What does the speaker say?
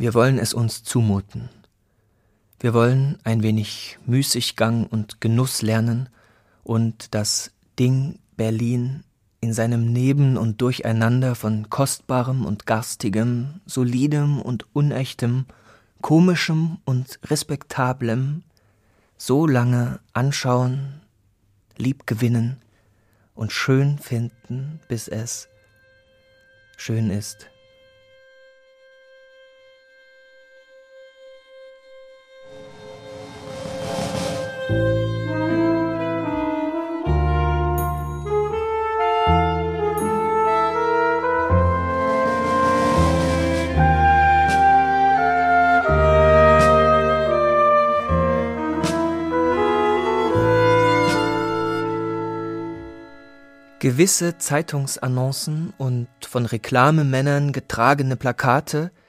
Wir wollen es uns zumuten. Wir wollen ein wenig Müßiggang und Genuss lernen und das Ding Berlin in seinem Neben und Durcheinander von Kostbarem und Garstigem, Solidem und Unechtem, Komischem und Respektablem so lange anschauen, liebgewinnen und schön finden, bis es schön ist. Gewisse Zeitungsannoncen und von Reklamemännern getragene Plakate